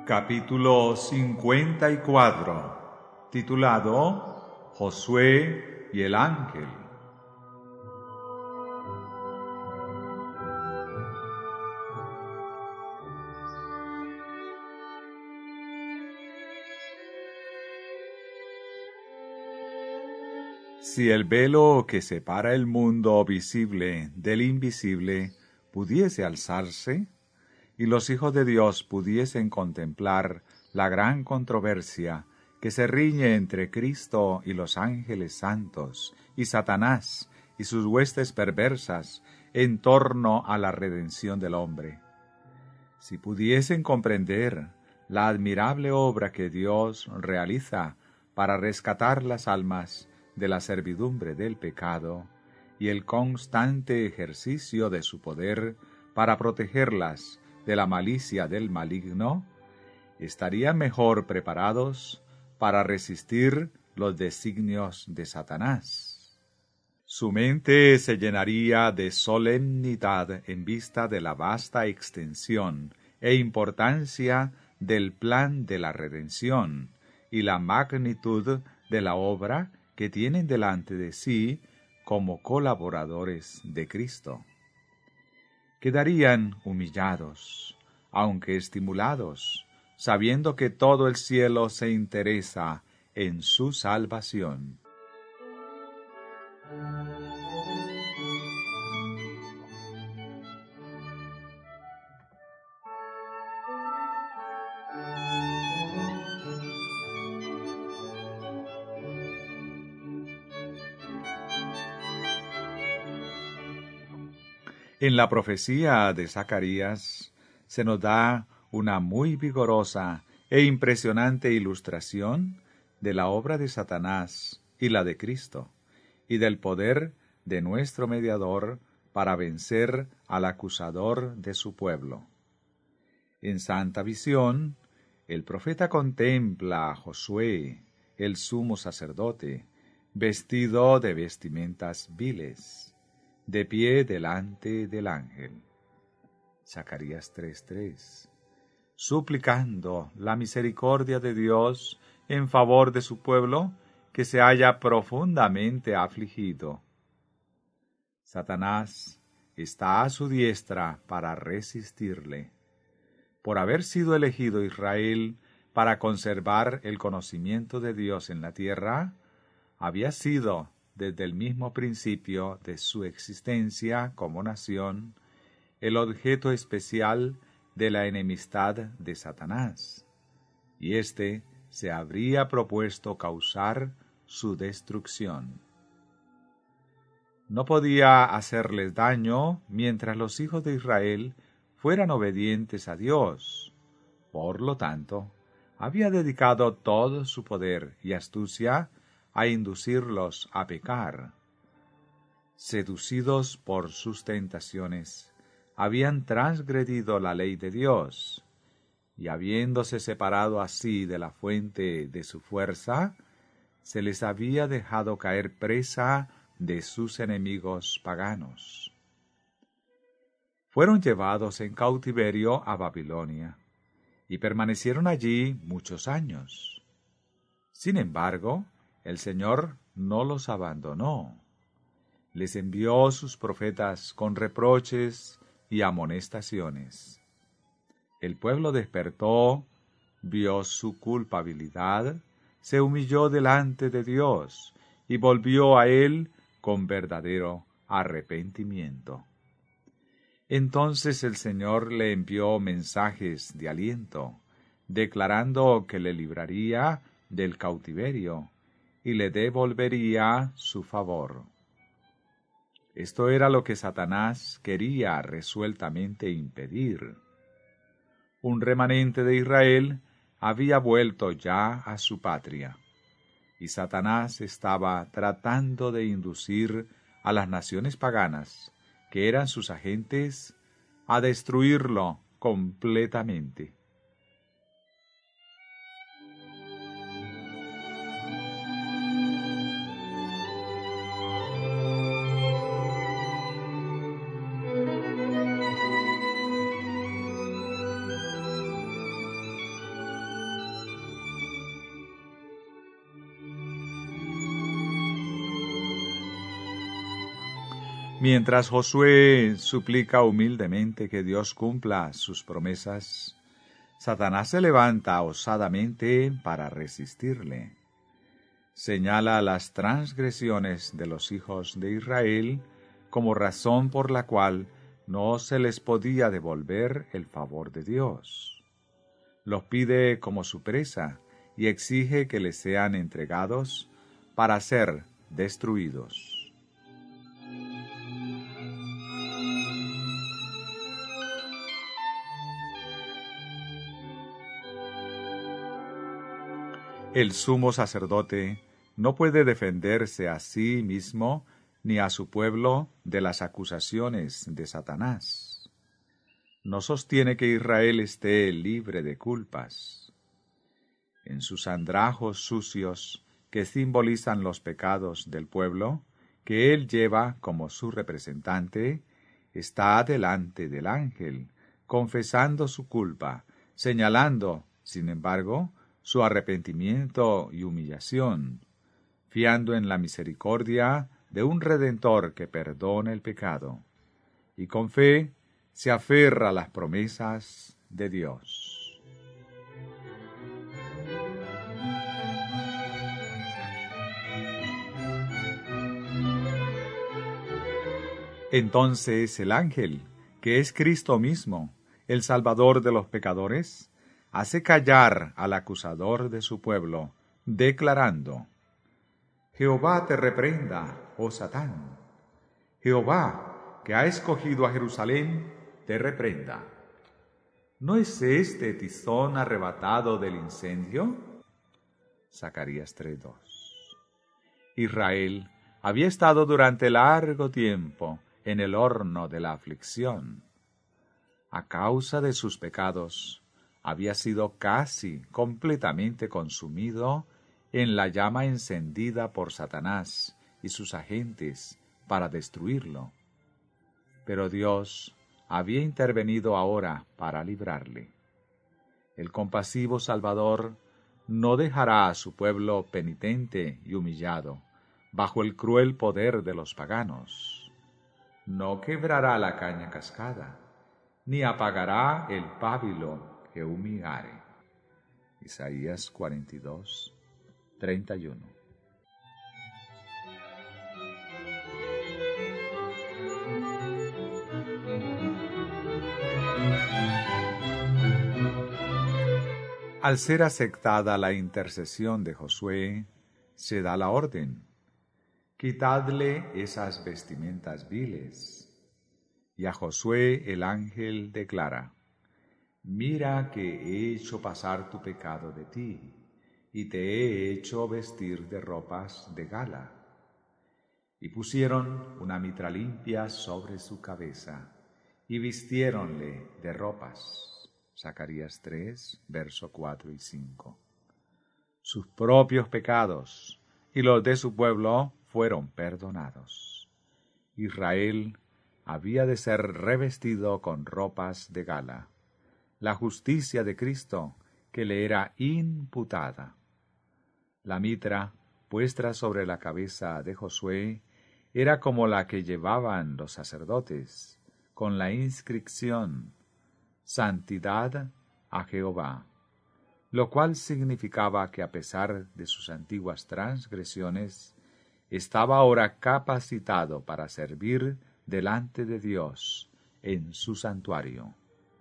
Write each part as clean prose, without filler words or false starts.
Capítulo 54, titulado Josué y el ángel. Si el velo que separa el mundo visible del invisible pudiese alzarse, y los hijos de Dios pudiesen contemplar la gran controversia que se riñe entre Cristo y los ángeles santos, y Satanás y sus huestes perversas en torno a la redención del hombre. Si pudiesen comprender la admirable obra que Dios realiza para rescatar las almas de la servidumbre del pecado, y el constante ejercicio de su poder para protegerlas de la malicia del maligno, estarían mejor preparados para resistir los designios de Satanás. Su mente se llenaría de solemnidad en vista de la vasta extensión e importancia del plan de la redención y la magnitud de la obra que tienen delante de sí como colaboradores de Cristo. Quedarían humillados, aunque estimulados, sabiendo que todo el cielo se interesa en su salvación. En la profecía de Zacarías se nos da una muy vigorosa e impresionante ilustración de la obra de Satanás y la de Cristo, y del poder de nuestro mediador para vencer al acusador de su pueblo. En santa visión, el profeta contempla a Josué, el sumo sacerdote, vestido de vestimentas viles, de pie delante del ángel. Zacarías 3:3. Suplicando la misericordia de Dios en favor de su pueblo, que se halla profundamente afligido. Satanás está a su diestra para resistirle. Por haber sido elegido Israel para conservar el conocimiento de Dios en la tierra, había sido, desde el mismo principio de su existencia como nación, el objeto especial de la enemistad de Satanás, y éste se habría propuesto causar su destrucción. No podía hacerles daño mientras los hijos de Israel fueran obedientes a Dios. Por lo tanto, había dedicado todo su poder y astucia a inducirlos a pecar. Seducidos por sus tentaciones, habían transgredido la ley de Dios, y habiéndose separado así de la fuente de su fuerza, se les había dejado caer presa de sus enemigos paganos. Fueron llevados en cautiverio a Babilonia, y permanecieron allí muchos años. Sin embargo, el Señor no los abandonó. Les envió sus profetas con reproches y amonestaciones. El pueblo despertó, vio su culpabilidad, se humilló delante de Dios y volvió a Él con verdadero arrepentimiento. Entonces el Señor le envió mensajes de aliento, declarando que le libraría del cautiverio y le devolvería su favor. Esto era lo que Satanás quería resueltamente impedir. Un remanente de Israel había vuelto ya a su patria, y Satanás estaba tratando de inducir a las naciones paganas, que eran sus agentes, a destruirlo completamente. Mientras Josué suplica humildemente que Dios cumpla sus promesas, Satanás se levanta osadamente para resistirle. Señala las transgresiones de los hijos de Israel como razón por la cual no se les podía devolver el favor de Dios. Los pide como su presa y exige que les sean entregados para ser destruidos. El sumo sacerdote no puede defenderse a sí mismo ni a su pueblo de las acusaciones de Satanás. No sostiene que Israel esté libre de culpas. En sus andrajos sucios, que simbolizan los pecados del pueblo, que él lleva como su representante, está delante del ángel, confesando su culpa, señalando, sin embargo, su arrepentimiento y humillación, fiando en la misericordia de un Redentor que perdona el pecado, y con fe se aferra a las promesas de Dios. Entonces el ángel, que es Cristo mismo, el Salvador de los pecadores, hace callar al acusador de su pueblo, declarando: Jehová te reprenda, oh Satán. Jehová, que ha escogido a Jerusalén, te reprenda. ¿No es este tizón arrebatado del incendio? Zacarías 3:2. Israel había estado durante largo tiempo en el horno de la aflicción. A causa de sus pecados, había sido casi completamente consumido en la llama encendida por Satanás y sus agentes para destruirlo. Pero Dios había intervenido ahora para librarle. El compasivo Salvador no dejará a su pueblo penitente y humillado bajo el cruel poder de los paganos. No quebrará la caña cascada, ni apagará el pábilo que humillare. Isaías 42, 31. Al ser aceptada la intercesión de Josué, se da la orden: quitadle esas vestimentas viles. Y a Josué el ángel declara: mira que he hecho pasar tu pecado de ti, y te he hecho vestir de ropas de gala. Y pusieron una mitra limpia sobre su cabeza, y vistiéronle de ropas. Zacarías 3, verso 4 y 5. Sus propios pecados y los de su pueblo fueron perdonados. Israel había de ser revestido con ropas de gala, la justicia de Cristo que le era imputada. La mitra, puesta sobre la cabeza de Josué, era como la que llevaban los sacerdotes, con la inscripción: Santidad a Jehová, lo cual significaba que a pesar de sus antiguas transgresiones, estaba ahora capacitado para servir delante de Dios en su santuario.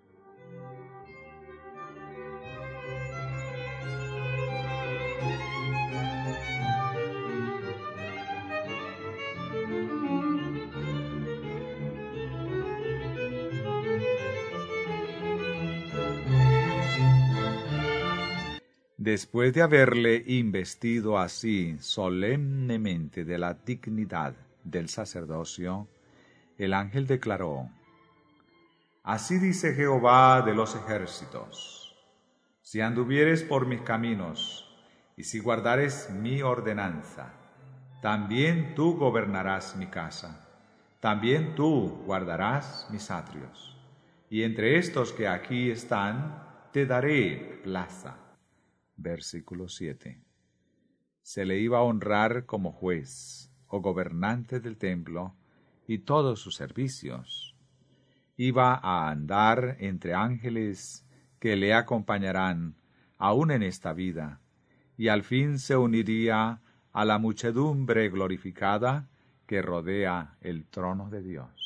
Después de haberle investido así solemnemente de la dignidad del sacerdocio, el ángel declaró: así dice Jehová de los ejércitos: si anduvieres por mis caminos, y si guardares mi ordenanza, también tú gobernarás mi casa, también tú guardarás mis atrios, y entre estos que aquí están te daré plaza. Versículo 7. Se le iba a honrar como juez o gobernante del templo y todos sus servicios. Iba a andar entre ángeles que le acompañarán aún en esta vida, y al fin se uniría a la muchedumbre glorificada que rodea el trono de Dios.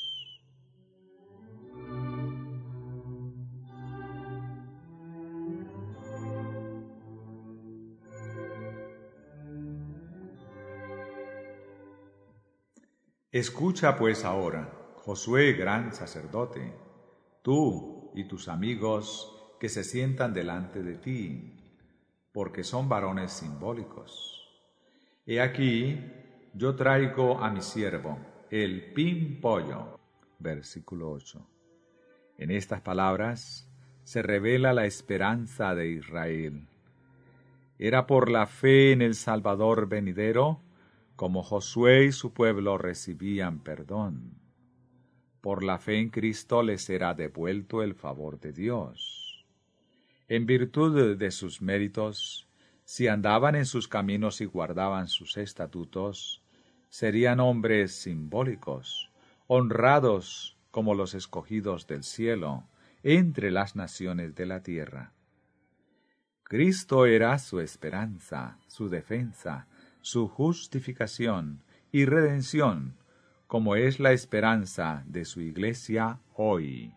Escucha pues ahora, Josué gran sacerdote, tú y tus amigos que se sientan delante de ti, porque son varones simbólicos. He aquí, yo traigo a mi siervo, el pimpollo. Versículo 8. En estas palabras se revela la esperanza de Israel. Era por la fe en el Salvador venidero como Josué y su pueblo recibían perdón. Por la fe en Cristo les será devuelto el favor de Dios. En virtud de sus méritos, si andaban en sus caminos y guardaban sus estatutos, serían hombres simbólicos, honrados como los escogidos del cielo, entre las naciones de la tierra. Cristo era su esperanza, su defensa, su justificación y redención, como es la esperanza de su Iglesia hoy.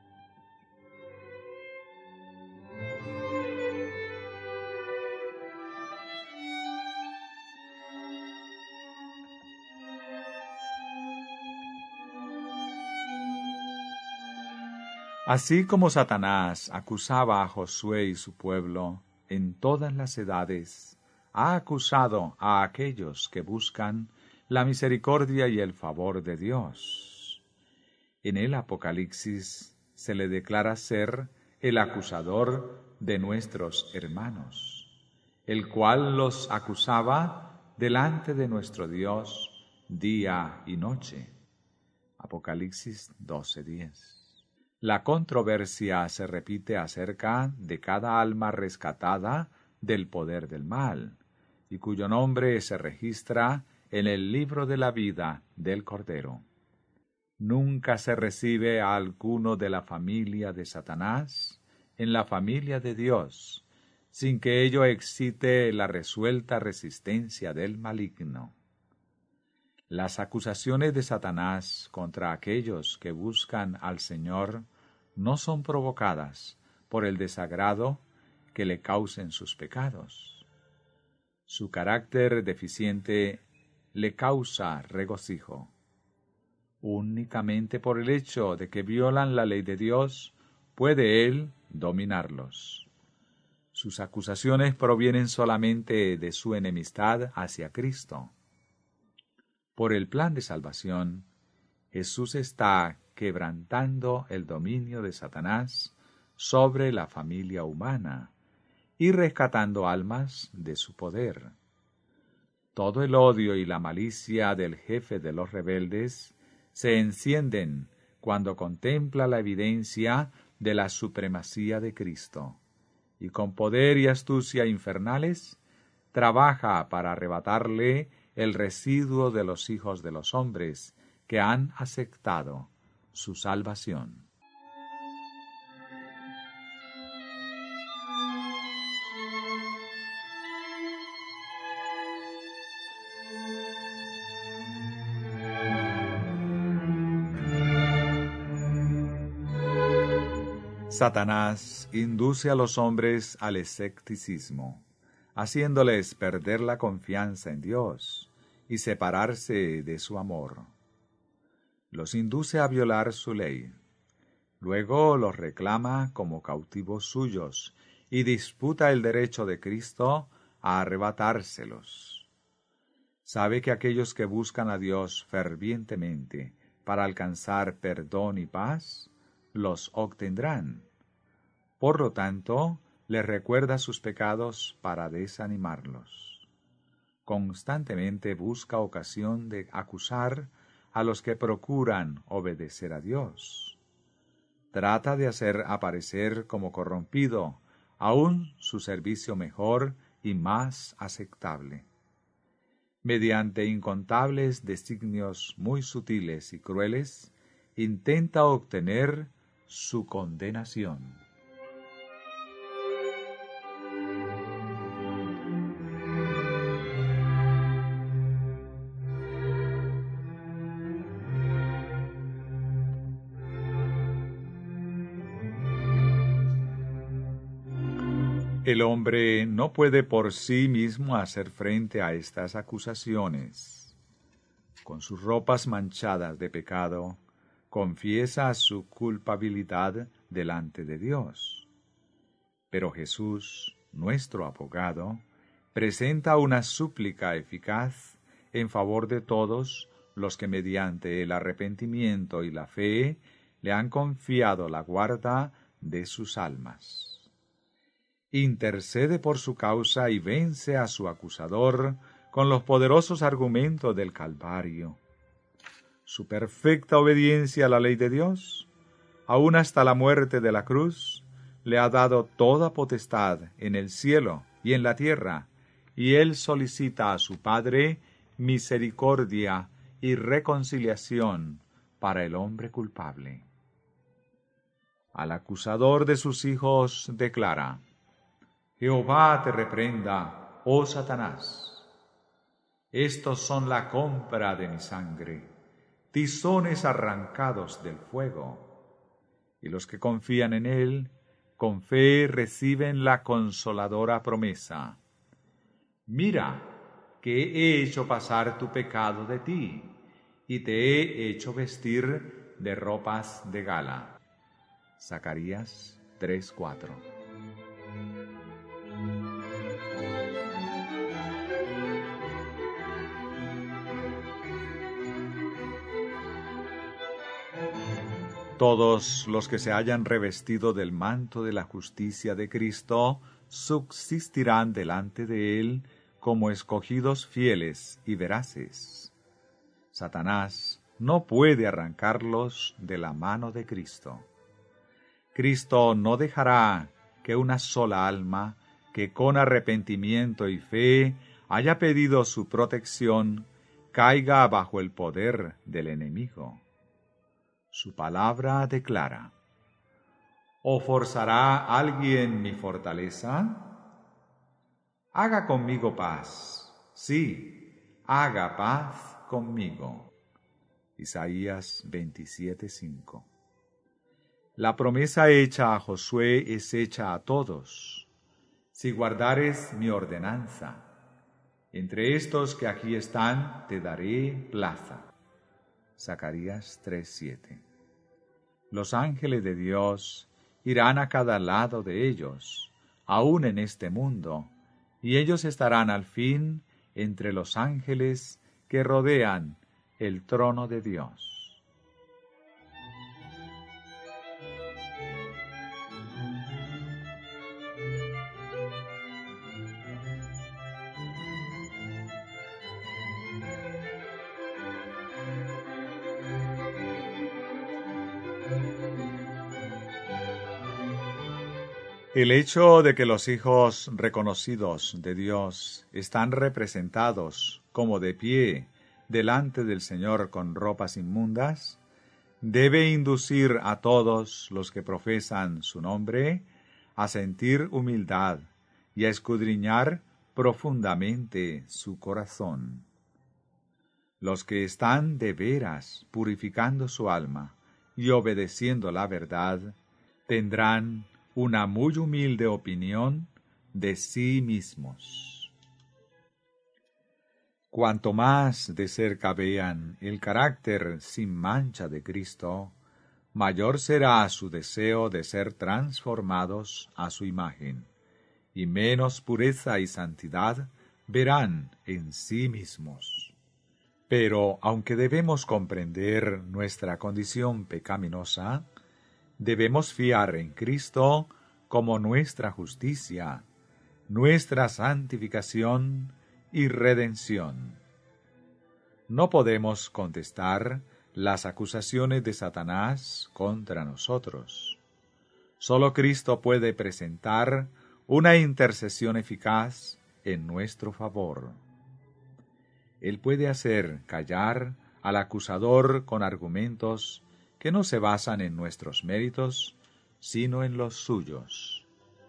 Así como Satanás acusaba a Josué y su pueblo en todas las edades, ha acusado a aquellos que buscan la misericordia y el favor de Dios. En el Apocalipsis se le declara ser el acusador de nuestros hermanos, el cual los acusaba delante de nuestro Dios día y noche. Apocalipsis 12:10. La controversia se repite acerca de cada alma rescatada del poder del mal, y cuyo nombre se registra en el libro de la vida del Cordero. Nunca se recibe a alguno de la familia de Satanás en la familia de Dios, sin que ello excite la resuelta resistencia del maligno. Las acusaciones de Satanás contra aquellos que buscan al Señor no son provocadas por el desagrado que le causen sus pecados. Su carácter deficiente le causa regocijo. Únicamente por el hecho de que violan la ley de Dios puede él dominarlos. Sus acusaciones provienen solamente de su enemistad hacia Cristo. Por el plan de salvación, Jesús está quebrantando el dominio de Satanás sobre la familia humana y rescatando almas de su poder. Todo el odio y la malicia del jefe de los rebeldes se encienden cuando contempla la evidencia de la supremacía de Cristo, y con poder y astucia infernales trabaja para arrebatarle el residuo de los hijos de los hombres que han aceptado su salvación. Satanás induce a los hombres al escepticismo, haciéndoles perder la confianza en Dios y separarse de su amor. Los induce a violar su ley. Luego los reclama como cautivos suyos y disputa el derecho de Cristo a arrebatárselos. Sabe que aquellos que buscan a Dios fervientemente para alcanzar perdón y paz, los obtendrán. Por lo tanto, les recuerda sus pecados para desanimarlos. Constantemente busca ocasión de acusar a los que procuran obedecer a Dios. Trata de hacer aparecer como corrompido aún su servicio mejor y más aceptable. mediante incontables designios muy sutiles y crueles, intenta obtener su condenación. El hombre no puede por sí mismo hacer frente a estas acusaciones. Con sus ropas manchadas de pecado, confiesa su culpabilidad delante de Dios. Pero Jesús, nuestro abogado, presenta una súplica eficaz en favor de todos los que mediante el arrepentimiento y la fe le han confiado la guarda de sus almas. Intercede por su causa y vence a su acusador con los poderosos argumentos del Calvario. Su perfecta obediencia a la ley de Dios, aun hasta la muerte de la cruz, le ha dado toda potestad en el cielo y en la tierra, y él solicita a su Padre misericordia y reconciliación para el hombre culpable. Al acusador de sus hijos declara: Jehová te reprenda, oh Satanás. Estos son la compra de mi sangre, tizones arrancados del fuego. Y los que confían en él, con fe reciben la consoladora promesa: Mira, que he hecho pasar tu pecado de ti, y te he hecho vestir de ropas de gala. Zacarías 3:4. Todos los que se hayan revestido del manto de la justicia de Cristo subsistirán delante de él como escogidos fieles y veraces. Satanás no puede arrancarlos de la mano de Cristo. Cristo no dejará que una sola alma que con arrepentimiento y fe haya pedido su protección caiga bajo el poder del enemigo. Su palabra declara: ¿O forzará alguien mi fortaleza? Haga conmigo paz, sí, haga paz conmigo. Isaías 27:5. La promesa hecha a Josué es hecha a todos. Si guardares mi ordenanza, entre estos que aquí están te daré plaza. Zacarías 3:7. Los ángeles de Dios irán a cada lado de ellos, aún en este mundo, y ellos estarán al fin entre los ángeles que rodean el trono de Dios. El hecho de que los hijos reconocidos de Dios están representados como de pie delante del Señor con ropas inmundas, debe inducir a todos los que profesan su nombre a sentir humildad y a escudriñar profundamente su corazón. Los que están de veras purificando su alma y obedeciendo la verdad, tendrán una muy humilde opinión de sí mismos. Cuanto más de cerca vean el carácter sin mancha de Cristo, mayor será su deseo de ser transformados a su imagen, y menos pureza y santidad verán en sí mismos. Pero aunque debemos comprender nuestra condición pecaminosa, debemos fiar en Cristo como nuestra justicia, nuestra santificación y redención. No podemos contestar las acusaciones de Satanás contra nosotros. Solo Cristo puede presentar una intercesión eficaz en nuestro favor. Él puede hacer callar al acusador con argumentos que no se basan en nuestros méritos, sino en los suyos.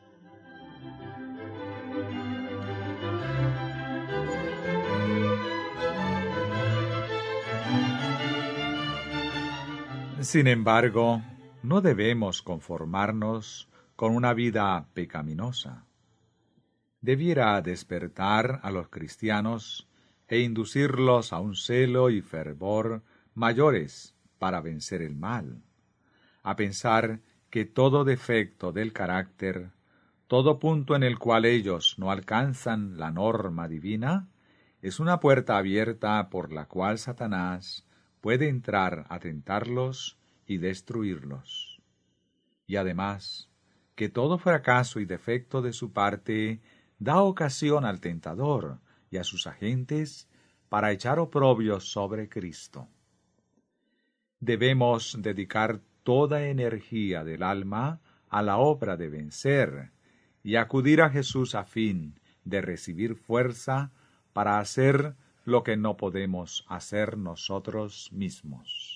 Sin embargo, no debemos conformarnos con una vida pecaminosa. Debiera despertar a los cristianos e inducirlos a un celo y fervor mayores para vencer el mal, a pensar que todo defecto del carácter, todo punto en el cual ellos no alcanzan la norma divina, es una puerta abierta por la cual Satanás puede entrar a tentarlos y destruirlos. Y además, que todo fracaso y defecto de su parte da ocasión al tentador y a sus agentes para echar oprobios sobre Cristo. Debemos dedicar toda energía del alma a la obra de vencer y acudir a Jesús a fin de recibir fuerza para hacer lo que no podemos hacer nosotros mismos.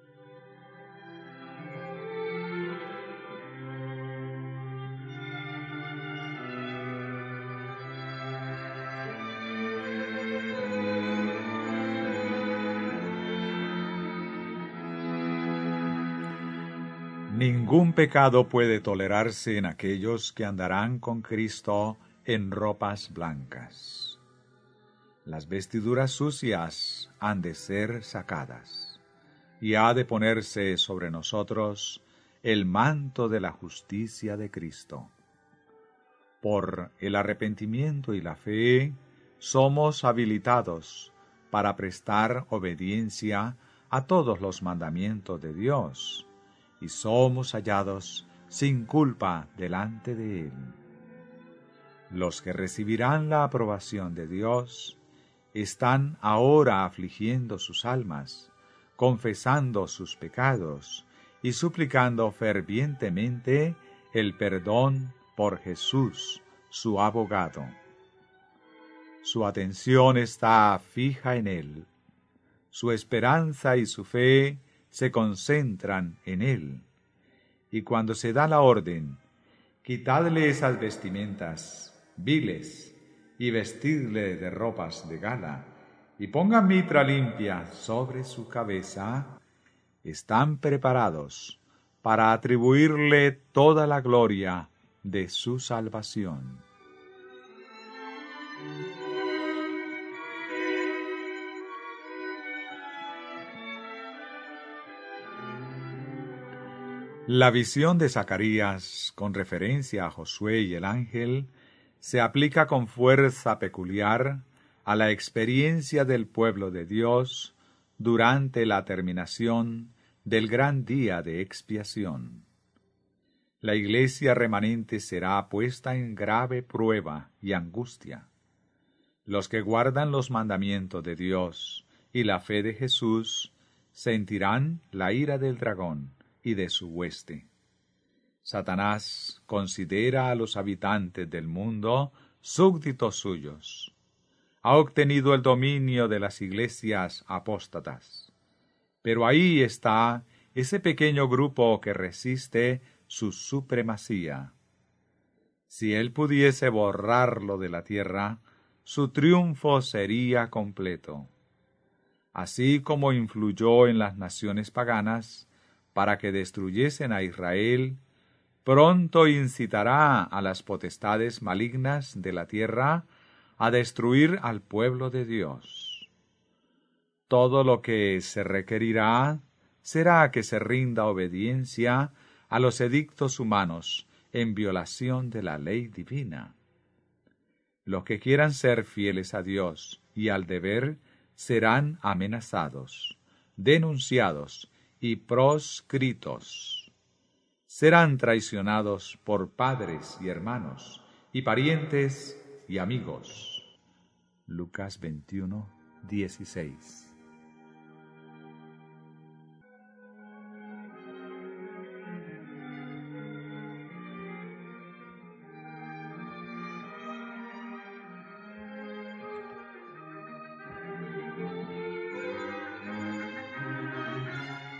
Ningún pecado puede tolerarse en aquellos que andarán con Cristo en ropas blancas. Las vestiduras sucias han de ser sacadas, y ha de ponerse sobre nosotros el manto de la justicia de Cristo. Por el arrepentimiento y la fe, somos habilitados para prestar obediencia a todos los mandamientos de Dios, y somos hallados sin culpa delante de Él. Los que recibirán la aprobación de Dios están ahora afligiendo sus almas, confesando sus pecados y suplicando fervientemente el perdón por Jesús, su abogado. Su atención está fija en Él. Su esperanza y su fe se concentran en Él. Y cuando se da la orden, quitadle esas vestimentas viles y vestidle de ropas de gala, y pongan mitra limpia sobre su cabeza, están preparados para atribuirle toda la gloria de su salvación. La visión de Zacarías con referencia a Josué y el ángel se aplica con fuerza peculiar a la experiencia del pueblo de Dios durante la terminación del gran día de expiación. La iglesia remanente será puesta en grave prueba y angustia. Los que guardan los mandamientos de Dios y la fe de Jesús sentirán la ira del dragón y de su hueste. Satanás considera a los habitantes del mundo súbditos suyos. Ha obtenido el dominio de las iglesias apóstatas. Pero ahí está ese pequeño grupo que resiste su supremacía. Si él pudiese borrarlo de la tierra, su triunfo sería completo. Así como influyó en las naciones paganas para que destruyesen a Israel, pronto incitará a las potestades malignas de la tierra a destruir al pueblo de Dios. Todo lo que se requerirá será que se rinda obediencia a los edictos humanos en violación de la ley divina. Los que quieran ser fieles a Dios y al deber serán amenazados, denunciados y proscritos. Serán traicionados por padres y hermanos, y parientes y amigos. Lucas 21, 16.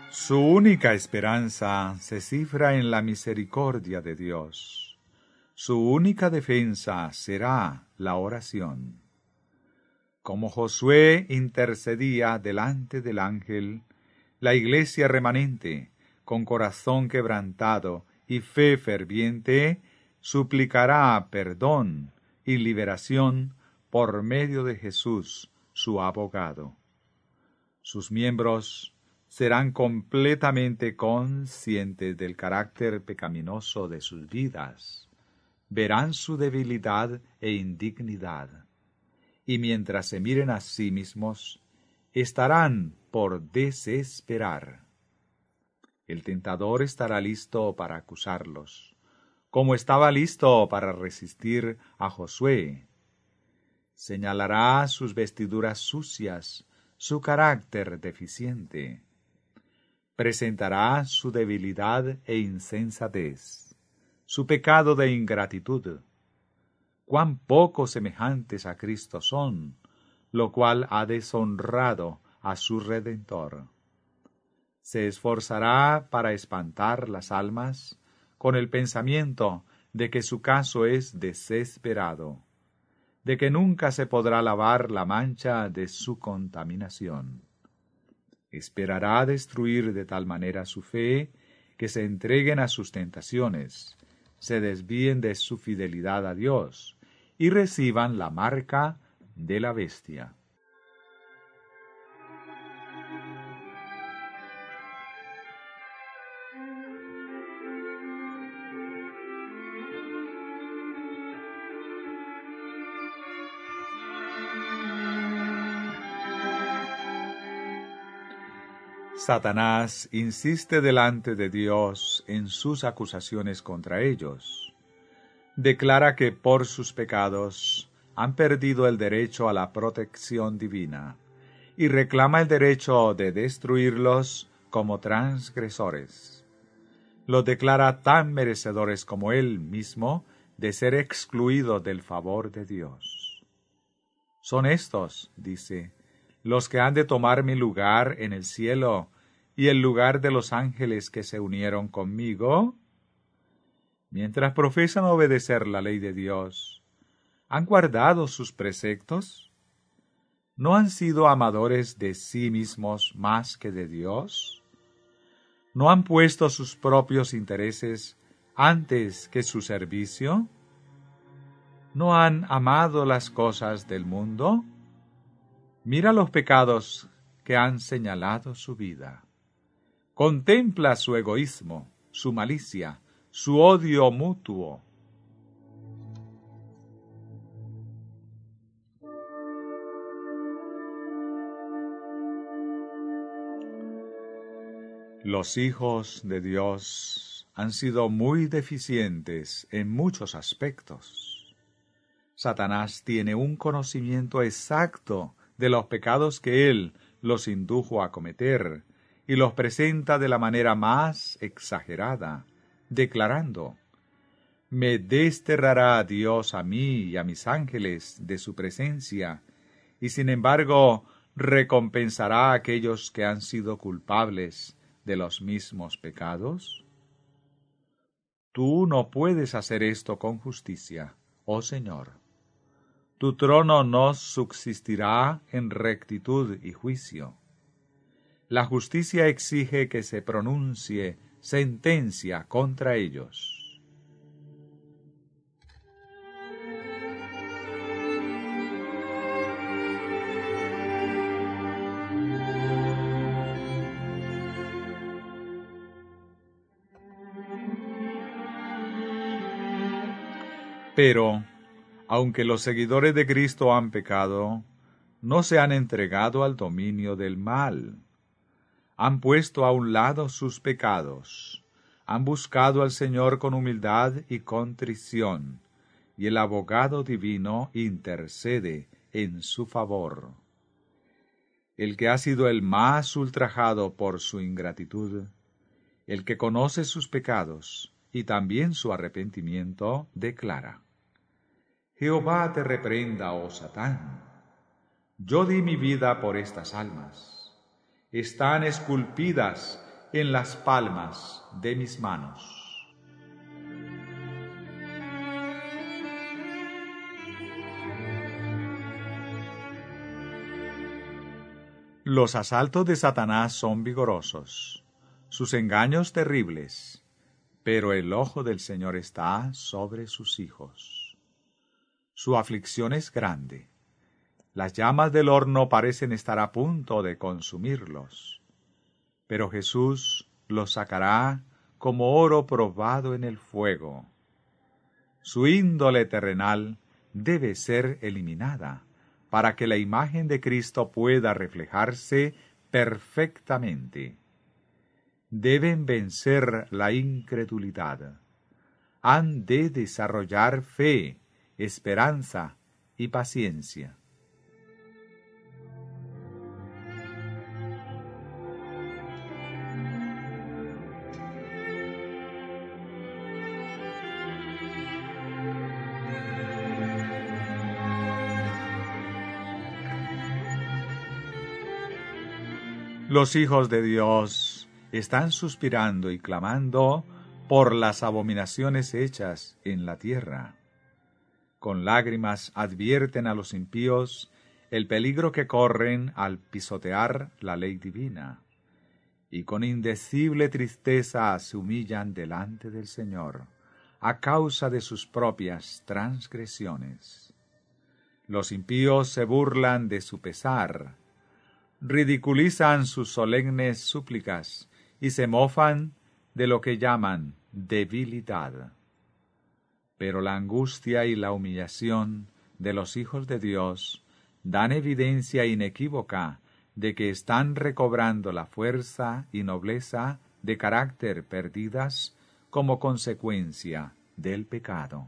Su única esperanza se cifra en la misericordia de Dios. Su única defensa será la oración. Como Josué intercedía delante del ángel, la iglesia remanente, con corazón quebrantado y fe ferviente, suplicará perdón y liberación por medio de Jesús, su abogado. Sus miembros serán completamente conscientes del carácter pecaminoso de sus vidas, verán su debilidad e indignidad, y mientras se miren a sí mismos, estarán por desesperar. El tentador estará listo para acusarlos, como estaba listo para resistir a Josué. Señalará sus vestiduras sucias, su carácter deficiente. Presentará su debilidad e insensatez, su pecado de ingratitud. Cuán poco semejantes a Cristo son, lo cual ha deshonrado a su Redentor. Se esforzará para espantar las almas con el pensamiento de que su caso es desesperado, de que nunca se podrá lavar la mancha de su contaminación. Esperará destruir de tal manera su fe que se entreguen a sus tentaciones, se desvíen de su fidelidad a Dios y reciban la marca de la bestia. Satanás insiste delante de Dios en sus acusaciones contra ellos. Declara que por sus pecados han perdido el derecho a la protección divina y reclama el derecho de destruirlos como transgresores. Los declara tan merecedores como él mismo de ser excluidos del favor de Dios. Son estos, dice, los que han de tomar mi lugar en el cielo y el lugar de los ángeles que se unieron conmigo. Mientras profesan obedecer la ley de Dios, ¿han guardado sus preceptos? ¿No han sido amadores de sí mismos más que de Dios? ¿No han puesto sus propios intereses antes que su servicio? ¿No han amado las cosas del mundo? Mira los pecados que han señalado su vida. Contempla su egoísmo, su malicia, su odio mutuo. Los hijos de Dios han sido muy deficientes en muchos aspectos. Satanás tiene un conocimiento exacto de los pecados que él los indujo a cometer y los presenta de la manera más exagerada, declarando: «Me desterrará Dios a mí y a mis ángeles de su presencia, y sin embargo recompensará a aquellos que han sido culpables de los mismos pecados». Tú no puedes hacer esto con justicia, oh Señor. Tu trono no subsistirá en rectitud y juicio. La justicia exige que se pronuncie sentencia contra ellos. Pero, aunque los seguidores de Cristo han pecado, no se han entregado al dominio del mal. Han puesto a un lado sus pecados, han buscado al Señor con humildad y contrición, y el abogado divino intercede en su favor. El que ha sido el más ultrajado por su ingratitud, el que conoce sus pecados y también su arrepentimiento, declara: «Jehová te reprenda, oh Satán. Yo di mi vida por estas almas. Están esculpidas en las palmas de mis manos. Los asaltos de Satanás son vigorosos, sus engaños terribles, pero el ojo del Señor está sobre sus hijos. Su aflicción es grande. Las llamas del horno parecen estar a punto de consumirlos, pero Jesús los sacará como oro probado en el fuego. Su índole terrenal debe ser eliminada, para que la imagen de Cristo pueda reflejarse perfectamente. Deben vencer la incredulidad. Han de desarrollar fe, esperanza y paciencia. Los hijos de Dios están suspirando y clamando por las abominaciones hechas en la tierra. Con lágrimas advierten a los impíos el peligro que corren al pisotear la ley divina, y con indecible tristeza se humillan delante del Señor a causa de sus propias transgresiones. Los impíos se burlan de su pesar, ridiculizan sus solemnes súplicas y se mofan de lo que llaman debilidad. Pero la angustia y la humillación de los hijos de Dios dan evidencia inequívoca de que están recobrando la fuerza y nobleza de carácter perdidas como consecuencia del pecado.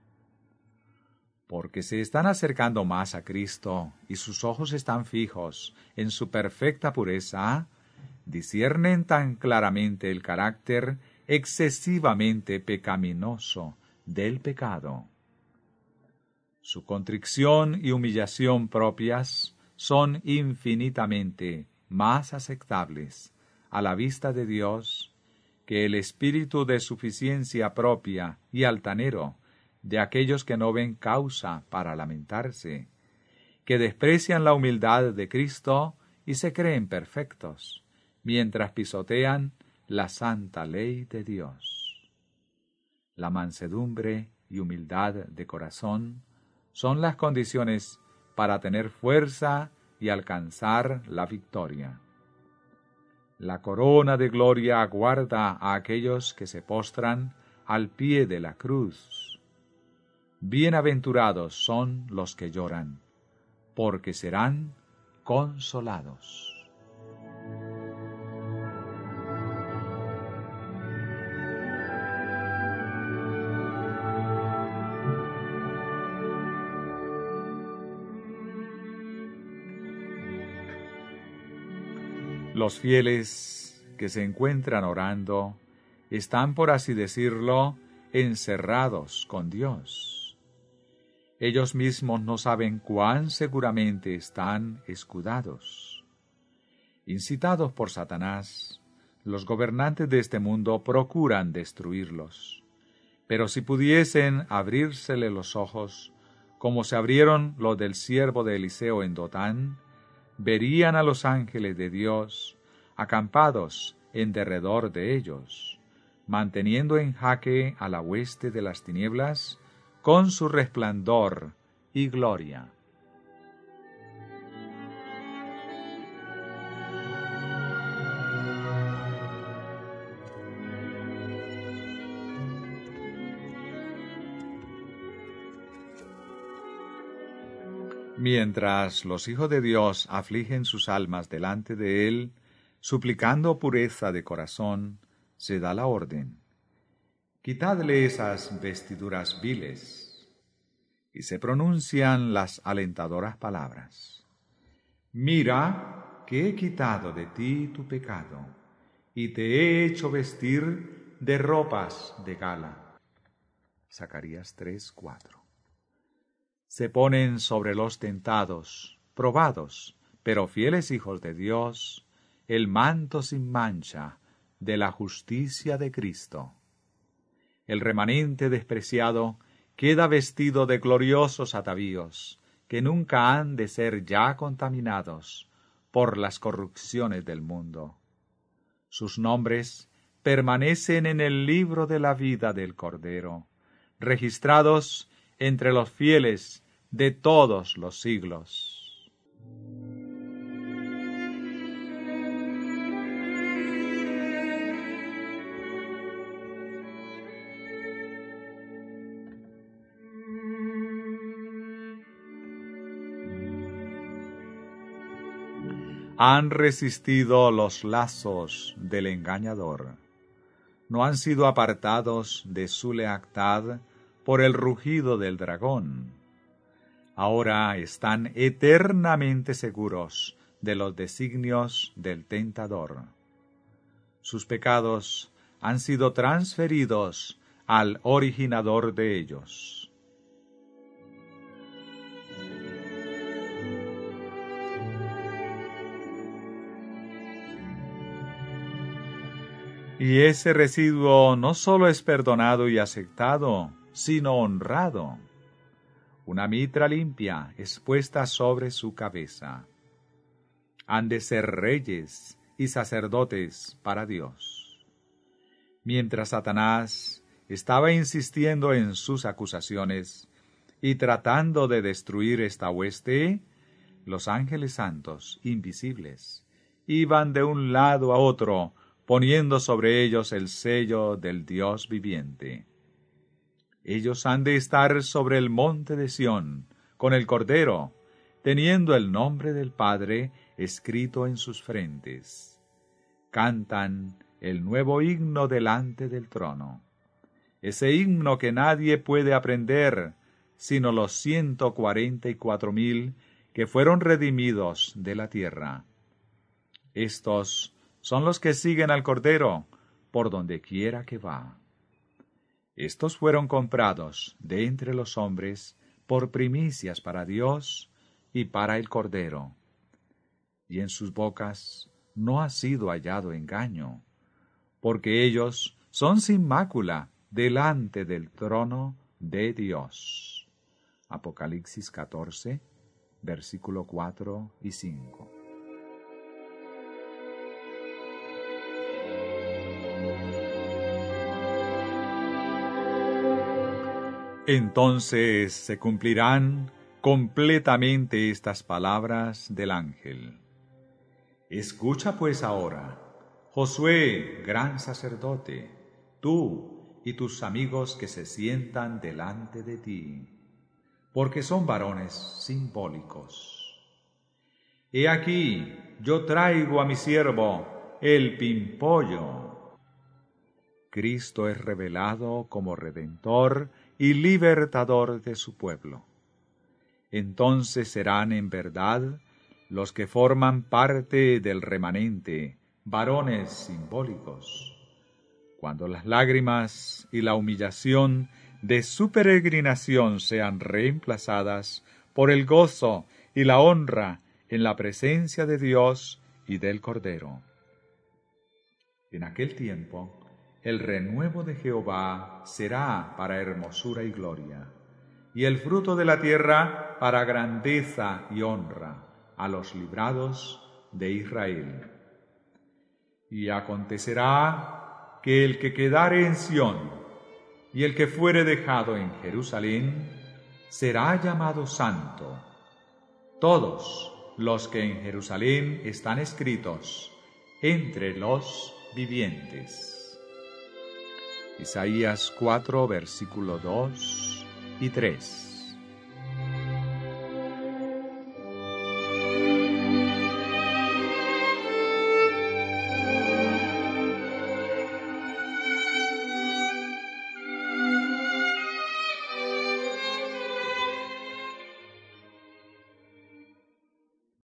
Porque se están acercando más a Cristo y sus ojos están fijos en su perfecta pureza, disciernen tan claramente el carácter excesivamente pecaminoso del pecado. Su contrición y humillación propias son infinitamente más aceptables a la vista de Dios que el espíritu de suficiencia propia y altanero de aquellos que no ven causa para lamentarse, que desprecian la humildad de Cristo y se creen perfectos, mientras pisotean la santa ley de Dios. La mansedumbre y humildad de corazón son las condiciones para tener fuerza y alcanzar la victoria. La corona de gloria aguarda a aquellos que se postran al pie de la cruz. Bienaventurados son los que lloran, porque serán consolados. Los fieles que se encuentran orando están, por así decirlo, encerrados con Dios. Ellos mismos no saben cuán seguramente están escudados. Incitados por Satanás, los gobernantes de este mundo procuran destruirlos. Pero si pudiesen abrírsele los ojos, como se abrieron los del siervo de Eliseo en Dotán, verían a los ángeles de Dios acampados en derredor de ellos, manteniendo en jaque a la hueste de las tinieblas con su resplandor y gloria. Mientras los hijos de Dios afligen sus almas delante de Él, suplicando pureza de corazón, se da la orden: quitadle esas vestiduras viles. Y se pronuncian las alentadoras palabras: mira que he quitado de ti tu pecado, y te he hecho vestir de ropas de gala. Zacarías 3:4. Se ponen sobre los tentados, probados, pero fieles hijos de Dios, el manto sin mancha, de la justicia de Cristo. El remanente despreciado queda vestido de gloriosos atavíos, que nunca han de ser ya contaminados por las corrupciones del mundo. Sus nombres permanecen en el libro de la vida del Cordero, registrados entre los fieles de todos los siglos. Han resistido los lazos del engañador. No han sido apartados de su lealtad por el rugido del dragón. Ahora están eternamente seguros de los designios del tentador. Sus pecados han sido transferidos al originador de ellos. Y ese residuo no solo es perdonado y aceptado, sino honrado. Una mitra limpia es puesta sobre su cabeza. Han de ser reyes y sacerdotes para Dios. Mientras Satanás estaba insistiendo en sus acusaciones y tratando de destruir esta hueste, los ángeles santos, invisibles, iban de un lado a otro, poniendo sobre ellos el sello del Dios viviente. Ellos han de estar sobre el monte de Sión, con el Cordero, teniendo el nombre del Padre escrito en sus frentes. Cantan el nuevo himno delante del trono. Ese himno que nadie puede aprender, sino los 144,000 que fueron redimidos de la tierra. Estos son los que siguen al Cordero por donde quiera que va. Estos fueron comprados de entre los hombres por primicias para Dios y para el Cordero. Y en sus bocas no ha sido hallado engaño, porque ellos son sin mácula delante del trono de Dios. Apocalipsis 14, versículo 4 y 5. Entonces se cumplirán completamente estas palabras del ángel. Escucha pues ahora, Josué, gran sacerdote, tú y tus amigos que se sientan delante de ti, porque son varones simbólicos. He aquí, yo traigo a mi siervo, el pimpollo. Cristo es revelado como Redentor y libertador de su pueblo. Entonces serán en verdad los que forman parte del remanente, varones simbólicos. Cuando las lágrimas y la humillación de su peregrinación sean reemplazadas por el gozo y la honra en la presencia de Dios y del Cordero. En aquel tiempo, el renuevo de Jehová será para hermosura y gloria, y el fruto de la tierra para grandeza y honra a los librados de Israel. Y acontecerá que el que quedare en Sión y el que fuere dejado en Jerusalén será llamado santo. Todos los que en Jerusalén están escritos entre los vivientes. Isaías 4, versículo 2 y 3.